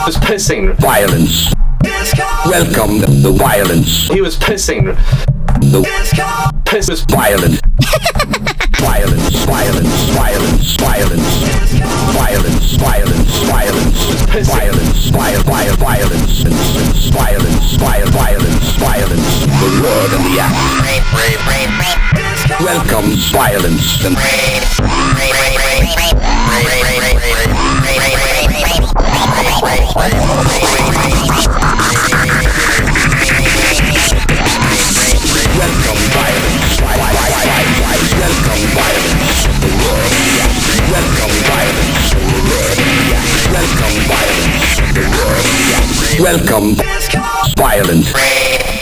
was pissing. Violence. Welcome the violence. He was pissing. The Piss was violent. Violence, violence, violence, violence, violence, violence, violence, Piss. violence, violence, violence, violence, violence, violence, the word and the act. Welcome violence and welcome violence, welcome violence, the word and the act. Welcome violence, the word and the act. Welcome violence, the word and the act. Welcome violence.